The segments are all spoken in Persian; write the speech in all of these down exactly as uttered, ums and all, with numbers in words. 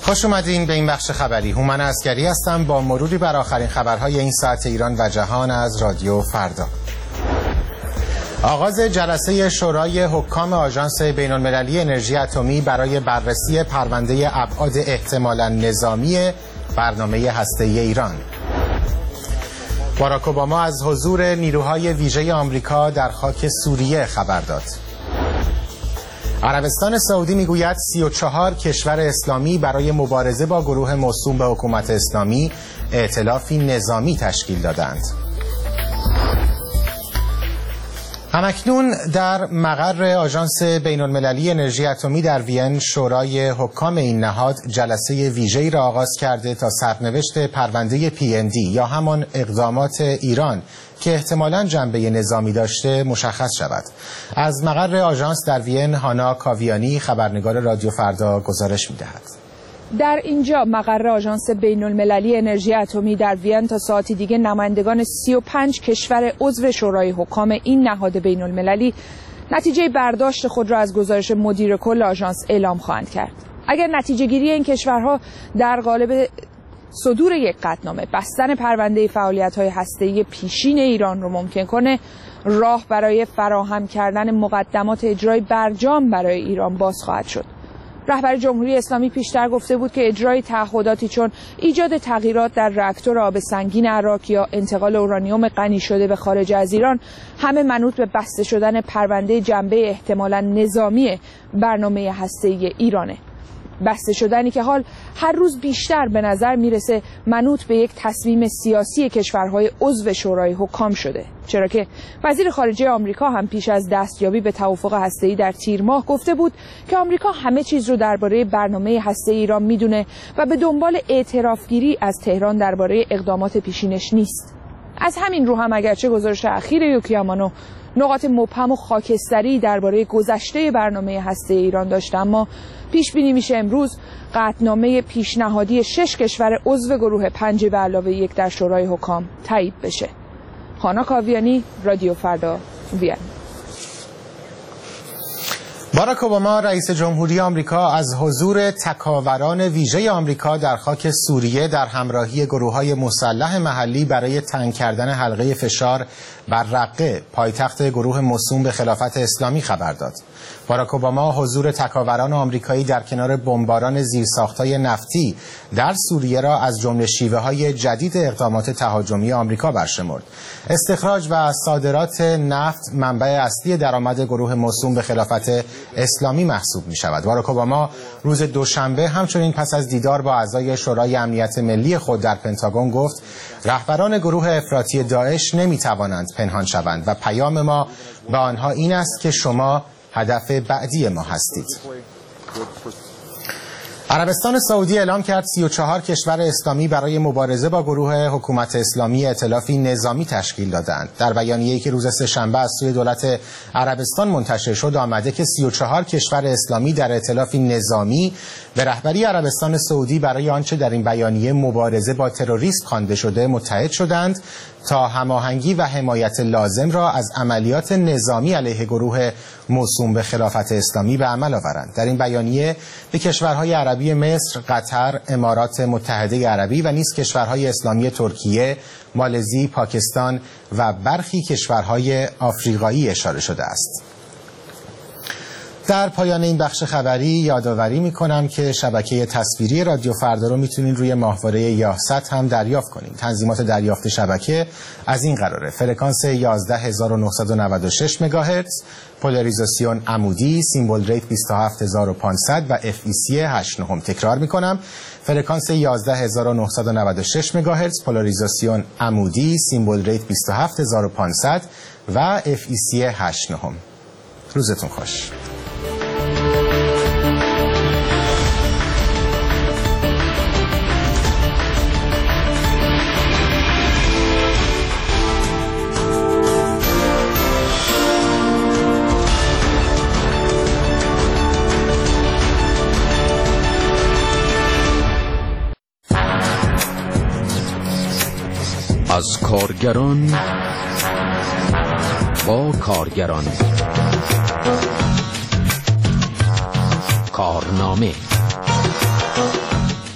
خوش اومدین به این بخش خبری. هومن عسکری هستم با مروری بر آخرین خبرهای این ساعت ایران و جهان از رادیو فردا. آغاز جلسه شورای حکام آژانس بین‌المللی انرژی اتمی برای بررسی پرونده ابعاد احتمالاً نظامی برنامه هسته‌ای ایران. باراک اوباما از حضور نیروهای ویژه آمریکا در خاک سوریه خبر داد. عربستان سعودی میگوید سی و چهار کشور اسلامی برای مبارزه با گروه موسوم به حکومت اسلامی ائتلافی نظامی تشکیل دادند. همکنون در مقر آژانس بین‌المللی انرژی اتمی در وین شورای حکام این نهاد جلسه ویژه‌ای را آغاز کرده تا سرنوشت پرونده پی ان دی یا همان اقدامات ایران که احتمالاً جنبه نظامی داشته مشخص شود. از مقر آژانس در وین هانا کاویانی خبرنگار رادیو فردا گزارش می‌دهد. در اینجا مقر آژانس بین‌المللی انرژی اتمی در وین تا ساعتی دیگه نمایندگان سی و پنج کشور عضو شورای حکام این نهاد بین‌المللی نتیجه برداشت خود را از گزارش مدیر کل آژانس اعلام خواهند کرد. اگر نتیجه گیری این کشورها در قالب صدور یک قطعنامه بستن پرونده فعالیت‌های هسته‌ای پیشین ایران رو ممکن کنه، راه برای فراهم کردن مقدمات اجرای برجام برای ایران باز خواهد شد. رهبر جمهوری اسلامی پیشتر گفته بود که اجرای تعهداتی چون ایجاد تغییرات در راکتور آب سنگین عراق یا انتقال اورانیوم غنی شده به خارج از ایران همه منوط به بسته شدن پرونده جنبه احتمالاً نظامی برنامه هسته‌ای ایرانه. بسته شدنی که حال هر روز بیشتر به نظر میرسه منوط به یک تصمیم سیاسی کشورهای عضو شورای حکام شده، چرا که وزیر خارجه آمریکا هم پیش از دستیابی به توافق هسته‌ای در تیر ماه گفته بود که آمریکا همه چیز رو درباره برنامه هسته‌ای ایران میدونه و به دنبال اعترافگیری از تهران درباره اقدامات پیشینش نیست. از همین رو هم اگرچه گزارش اخیر یوکی آمانو نقاط مبهم و خاکستری درباره گذشته برنامه هسته ایران داشته، اما پیش بینی میشه امروز قطعنامه پیشنهادی شش کشور عضو گروه پنج به علاوه یک در شورای حکام تایید بشه. هانا کاویانی، رادیو فردا، وین. باراک اوباما رئیس جمهوری آمریکا از حضور تکاوران ویژه آمریکا در خاک سوریه در همراهی گروه‌های مسلح محلی برای تنگ کردن حلقه فشار بر رقه، پایتخت گروه موسوم به خلافت اسلامی خبر داد. باراک اوباما حضور تکاوران آمریکایی در کنار بمباران زیرساخت‌های نفتی در سوریه را از جمله شیوه‌های جدید اقدامات تهاجمی آمریکا برشمرد. استخراج و صادرات نفت منبع اصلی درآمد گروه موسوم به خلافت اسلامی محسوب می شود. باراک اوباما روز دوشنبه همچنین پس از دیدار با اعضای شورای امنیت ملی خود در پنتاگون گفت رهبران گروه افراطی داعش نمی توانند پنهان شوند و پیام ما به آنها این است که شما هدف بعدی ما هستید. عربستان سعودی اعلام کرد سی و چهار کشور اسلامی برای مبارزه با گروه حکومت اسلامی ائتلافی نظامی تشکیل دادند. در بیانیه‌ای که روز سه‌شنبه از سوی دولت عربستان منتشر شد آمده که سی و چهار کشور اسلامی در ائتلافی نظامی به رهبری عربستان سعودی برای آنچه در این بیانیه مبارزه با تروریسم خوانده شده متحد شدند تا هماهنگی و حمایت لازم را از عملیات نظامی علیه گروه موسوم به خلافت اسلامی به عمل آورند. در این بیانیه به کشورهای عربی مصر، قطر، امارات متحده عربی و نیز کشورهای اسلامی ترکیه، مالزی، پاکستان و برخی کشورهای آفریقایی اشاره شده است. در پایان این بخش خبری یادآوری می‌کنم که شبکه تصویری رادیو فردا رو میتونید روی ماهواره یاهصد هم دریافت کنید. تنظیمات دریافت شبکه از این قراره: فرکانس یازده هزار و نهصد و نود و شش مگاهرتز، پولاریزاسیون عمودی، سیمبل ریت بیست و هفت هزار و پانصد و اف ای سی هشت نهم. تکرار می‌کنم: فرکانس یازده هزار و نهصد و نود و شش مگاهرتز، پولاریزاسیون عمودی، سیمبل ریت بیست و هفت هزار و پانصد و اف ای سی هشت نهم. روزتون خوش. از کارگران با کارگران، کارنامه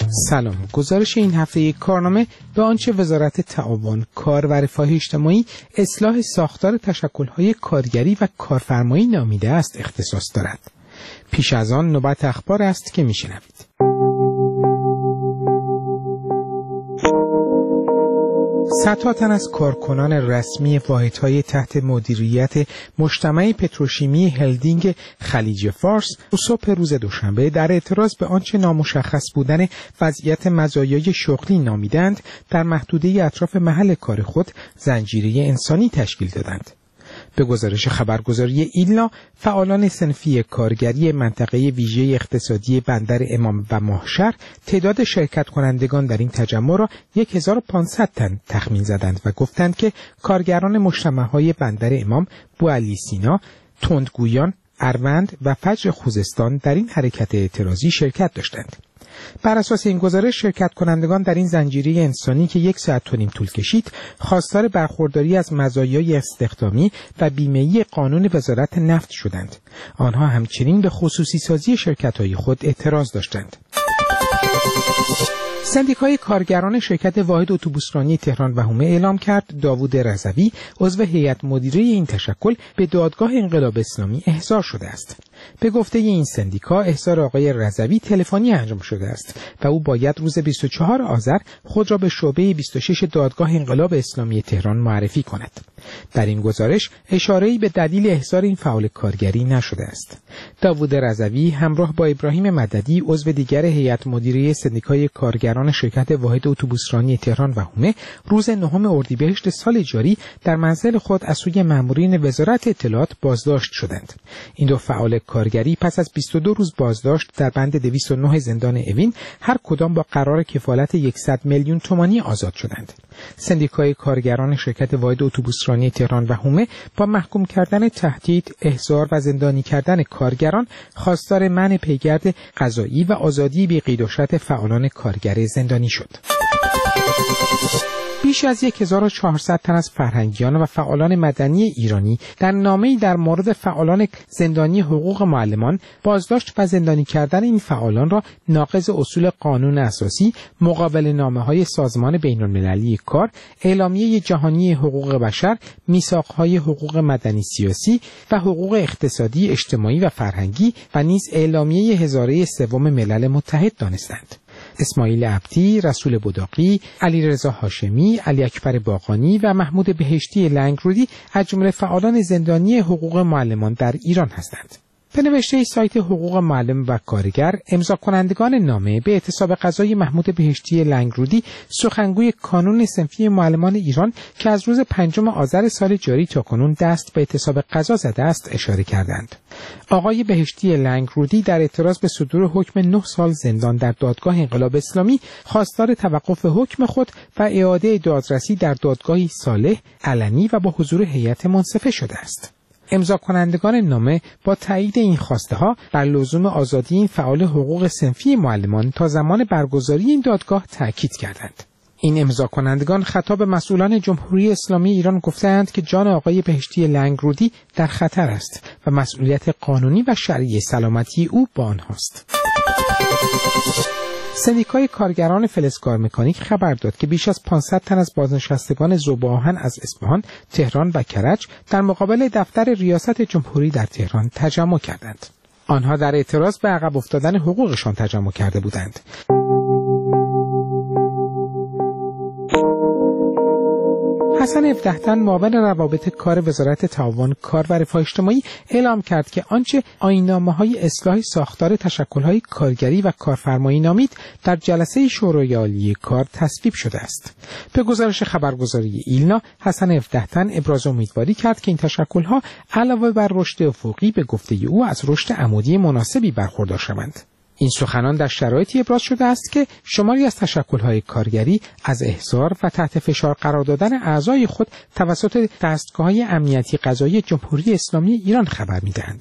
سلام. گزارش این هفته کارنامه به آنچه وزارت تعاون، کار و رفاه اجتماعی اصلاح ساختار تشکل‌های کارگری و کارفرمایی نامیده است اختصاص دارد. پیش از آن نوبت اخبار است که میشنوید. صدها تن از کارکنان رسمی واحدهای تحت مدیریت مجتمع پتروشیمی هلدینگ خلیج فارس صبح روز دوشنبه در اعتراض به آنچه نامشخص بودن وضعیت مزایای شغلی نامیدند در محدوده اطراف محل کار خود زنجیره انسانی تشکیل دادند. به گزارش خبرگزاری ایلنا، فعالان صنفی کارگری منطقه ویژه اقتصادی بندر امام و ماهشهر تعداد شرکت کنندگان در این تجمع را هزار و پانصد تن تخمین زدند و گفتند که کارگران مجتمع‌های بندر امام، بوعلی سینا، تندگویان، اروند و فجر خوزستان در این حرکت اعتراضی شرکت داشتند. بر اساس این گزارش شرکت کنندگان در این زنجیره انسانی که یک ساعت و نیم طول کشید خواستار برخورداری از مزایای استخدامی و بیمه‌ای قانون وزارت نفت شدند. آنها همچنین به خصوصی سازی شرکت‌های خود اعتراض داشتند. سندیکای کارگران شرکت واحد اتوبوسرانی تهران و حومه اعلام کرد داوود رضوی عضو هیئت مدیره این تشکل به دادگاه انقلاب اسلامی احضار شده است. به گفته این سندیکا احضار آقای رضوی تلفنی انجام شده است و او باید روز بیست و چهارم آذر خود را به شعبه بیست و شش دادگاه انقلاب اسلامی تهران معرفی کند. در این گزارش اشاره‌ای به دلیل احضار این فعال کارگری نشده است. داوود رضوی همراه با ابراهیم مددی عضو دیگر هیئت مدیره سندیکای کارگران شرکت واحد اتوبوسرانی تهران و حومه روز نهم اردیبهشت سال جاری در منزل خود از سوی مامورین وزارت اطلاعات بازداشت شدند. این دو فعال کارگری پس از بیست و دو روز بازداشت در بند دویست و نه زندان اوین هر کدام با قرار کفالت صد میلیون تومانی آزاد شدند. سندیکای کارگران شرکت واحد اتوبوسرانی تهران و حومه با محکوم کردن تهدید، احضار و زندانی کردن کارگران خواستار منع پیگرد قضایی و آزادی بی قید و شرط فعالان کارگر زندانی شد. بیش از هزار و چهارصد تن از فرهنگیان و فعالان مدنی ایرانی در نامه‌ای در مورد فعالان زندانی حقوق معلمان بازداشت و زندانی کردن این فعالان را ناقض اصول قانون اساسی، مقابل نامه‌های سازمان بین‌المللی کار، اعلامیه جهانی حقوق بشر، میثاق‌های حقوق مدنی سیاسی و حقوق اقتصادی، اجتماعی و فرهنگی و نیز اعلامیه هزاره سوم ملل متحد دانستند. اسماعیل عبدی، رسول بداقی، علیرضا هاشمی، علی اکبر باقانی و محمود بهشتی لنگرودی از جمله فعالان زندانی حقوق معلمان در ایران هستند. به نوشته سایت حقوق معلم و کارگر، امضا کنندگان نامه به اعتصاب قضای محمود بهشتی لنگرودی، سخنگوی کانون صنفی معلمان ایران که از روز پنجم آذر سال جاری تا کنون دست به اعتصاب قضا زده است اشاره کردند. آقای بهشتی لنگرودی در اعتراض به صدور حکم نه سال زندان در دادگاه انقلاب اسلامی خواستار توقف حکم خود و اعاده دادرسی در دادگاهی صالح، علنی و با حضور هیئت منصفه شده است. امضا کنندگان نامه با تایید این خواسته ها بر لزوم آزادی این فعال حقوق صنفی معلمان تا زمان برگزاری این دادگاه تاکید کردند. این امضا کنندگان خطاب مسئولان جمهوری اسلامی ایران گفتند که جان آقای بهشتی لنگرودی در خطر است و مسئولیت قانونی و شرعی سلامتی او با آنهاست. سندیکای کارگران فلزکار مکانیک خبر داد که بیش از پانصد تن از بازنشستگان ذوب آهن از اصفهان، تهران و کرج در مقابل دفتر ریاست جمهوری در تهران تجمع کردند. آنها در اعتراض به عقب افتادن حقوقشان تجمع کرده بودند. حسن هفده معاون روابط کار وزارت تعاون، کار و رفاه اجتماعی اعلام کرد که آنچه آیین‌نامه‌های اصلاح ساختار تشکل‌های کارگری و کارفرمایی نامید در جلسه شورای عالی کار تصویب شده است. به گزارش خبرگزاری ایلنا، حسن هفده ابراز امیدواری کرد که این تشکل‌ها علاوه بر رشد افقی به گفته او از رشد عمودی مناسبی برخوردار شوند. این سخنان در شرایطی ابراز شده است که شماری از تشکل‌های کارگری از احضار و تحت فشار قرار دادن اعضای خود توسط دستگاه‌های امنیتی قضایی جمهوری اسلامی ایران خبر می‌دهند.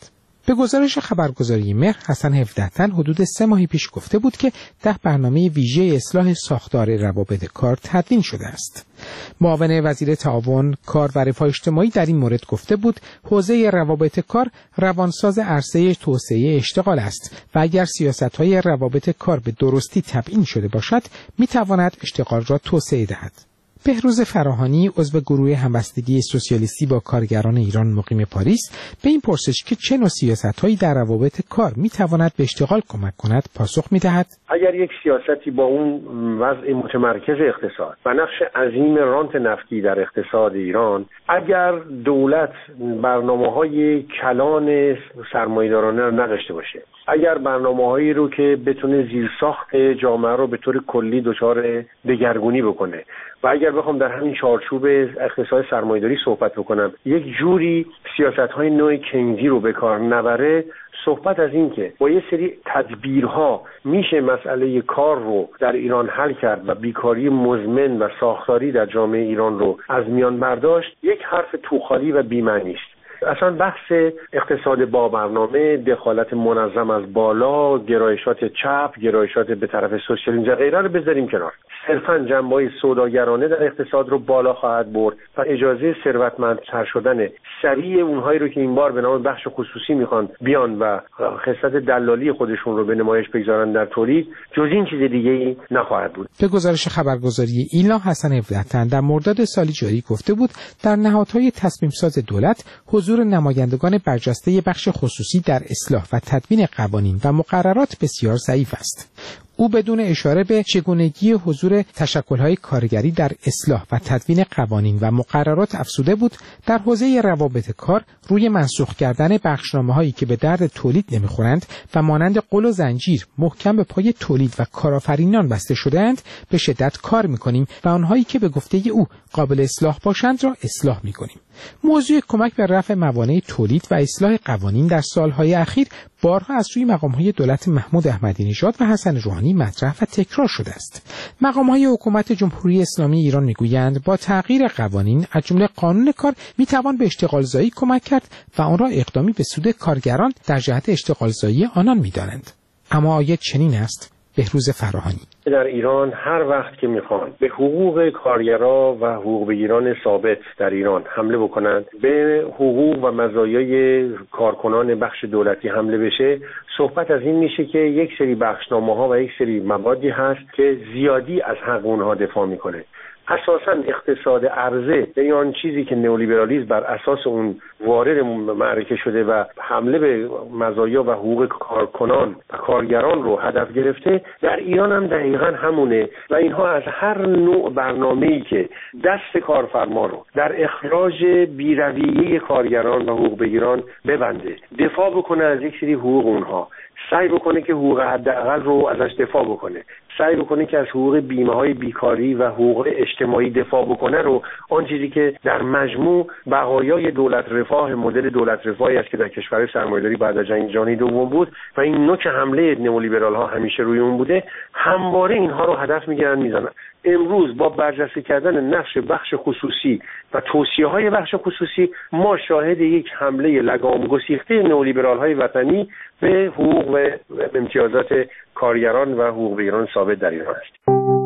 به گزارش خبرگزاری مهر، حسن هفده تن حدود سه ماهی پیش گفته بود که ده برنامه ویژه اصلاح ساختار روابط کار تدوین شده است. معاون وزیر تعاون، کار و رفاه اجتماعی در این مورد گفته بود حوزه روابط کار روانساز عرصه توسعه اشتغال است و اگر سیاست‌های روابط کار به درستی تبیین شده باشد می‌تواند اشتغال را توسعه دهد. بهروز فراهانی، عضو گروه همبستگی سوسیالیستی با کارگران ایران مقیم پاریس، به این پرسش که چه نوع سیاست‌هایی در روابط کار می‌تواند به اشتغال کمک کند پاسخ می‌دهد: اگر یک سیاستی با اون وضع متمرکز اقتصاد و نقش عظیم رانت نفتی در اقتصاد ایران، اگر دولت برنامه‌های کلان سرمایه‌دارانه رو نداشته باشه، اگر برنامه‌هایی رو که بتونه زیرساخت جامعه رو به طور کلی دچار دگرگونی بکنه و اگر بخوام در همین چارچوب اقتصاد سرمایه‌داری صحبت بکنم، یک جوری سیاست‌های نوع کینزی رو به کار نبره، صحبت از این که با یه سری تدبیرها میشه مسئله کار رو در ایران حل کرد و بیکاری مزمن و ساختاری در جامعه ایران رو از میان برداشت، یک حرف توخالی و بی‌معنی است. اصلا بحث اقتصاد با برنامه، دخالت منظم از بالا، گرایشات چپ، گرایشات به طرف سوسیالیسم و غیره رو بذاریم کنار. صرفاً جنبه‌های سوداگرانه در اقتصاد رو بالا خواهد برد و اجازه ثروتمندتر شدن سریع اونهایی رو که این بار به نام بخش خصوصی میخوان بیان و خصلت دلالی خودشون رو به نمایش بگذارن در تولید، جز این چیز دیگه‌ای نخواهد بود. به گزارش خبرگزاری ایلا، حسن هفده تن در مرداد سالی جاری گفته بود در نهادهای تصمیم ساز دولت حضور نمایندگان برجسته بخش خصوصی در اصلاح و تدوین قوانین و مقررات بسیار ضعیف است. او بدون اشاره به چگونگی حضور تشکل‌های کارگری در اصلاح و تدوین قوانین و مقررات افزوده بود در حوزه روابط کار روی منسوخ کردن بخشنامه‌هایی که به درد تولید نمی‌خورند و مانند قل و زنجیر محکم به پای تولید و کارآفرینان بسته شده‌اند به شدت کار می‌کنیم و آنهایی که به گفته او قابل اصلاح باشند را اصلاح می‌کنیم. موضوع کمک به رفع موانع تولید و اصلاح قوانین در سالهای اخیر بارها از سوی مقام‌های دولت محمود احمدی نژاد و حسن روحانی مطرح و تکرار شده است. مقام‌های حکومت جمهوری اسلامی ایران می‌گویند با تغییر قوانین از جمله قانون کار می‌توان به اشتغالزایی کمک کرد و آن را اقدامی به سود کارگران در جهت اشتغالزایی آنان می‌دانند. اما آیا چنین است؟ بهروز فراهانی: در ایران هر وقت که میخوان به حقوق کارگرا و حقوق بگیران ثابت در ایران حمله بکنند، به حقوق و مزایای کارکنان بخش دولتی حمله بشه، صحبت از این میشه که یک سری بخشنامه‌ها و یک سری مبادی هست که زیادی از حق اونها دفاع میکنه. اساساً اقتصاد عرضه، یعنی آن چیزی که نئولیبرالیسم بر اساس اون وارد معرکه شده و حمله به مزایا و حقوق کارکنان و کارگران رو هدف گرفته، در ایران هم دقیقاً همونه و اینها از هر نوع برنامه‌ای که دست کارفرما رو در اخراج بی‌رویه کارگران و حقوق بگیران ببنده، دفاع بکنه از یک سری حقوق اونها، سعی بکنه که حقوق حداقل رو ازش دفاع بکنه، سعی بکنه که از حقوق بیمه‌های بیکاری و حقوق اجتماعی دفاع بکنه، رو آن چیزی که در مجموع بقایای دولت رفاه، مدل دولت رفاهی است که در کشور سرمایه‌داری بعد از جنگ جهانی دوم بود و این نوک حمله نئولیبرال‌ها همیشه روی اون بوده، همواره اینها رو هدف می‌گیرن میزنن. امروز با برجسته کردن نقش بخش خصوصی و توصیه‌های بخش خصوصی، ما شاهد یک حمله لگام گسیخته نئولیبرال‌های وطنی به حقوق و امتیازات کارگران و حقوق بگیران ثابت در ایران است.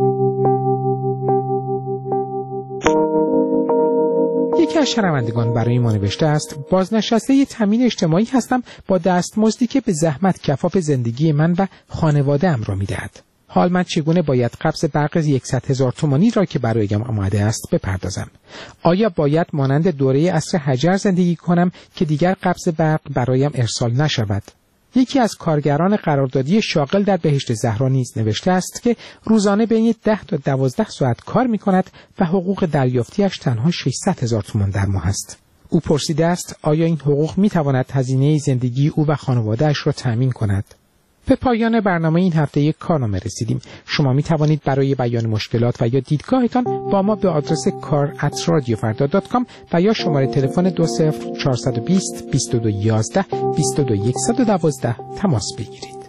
یکی از شنوندگان برای ما نوشته است: بازنشسته تامین اجتماعی هستم با دستمزدی که به زحمت کفاف زندگی من و خانواده‌ام را می‌دهد. حال من چگونه باید قبض برق صد هزار تومانی را که برایم آماده است بپردازم؟ آیا باید مانند دوره عصر حجر زندگی کنم که دیگر قبض برق برایم ارسال نشود؟ یکی از کارگران قراردادی شاغل در بهشت زهرا نیز نوشته است که روزانه بین ده تا دوازده ساعت کار می کند و حقوق دریافتیش تنها ششصد هزار تومان در ماه است. او پرسیده است آیا این حقوق می تواند هزینه زندگی او و خانواده‌اش را تأمین کند؟ به پایان برنامه این هفته یک کارنامه رسیدیم. شما می توانید برای بیان مشکلات و یا دیدگاهتان با ما به آدرس کار ات رادیو فردا دات کام و یا شماره تلفن دو صفر چهارصد و بیست بیست و دو یازده بیست و دو صد و دوازده تماس بگیرید.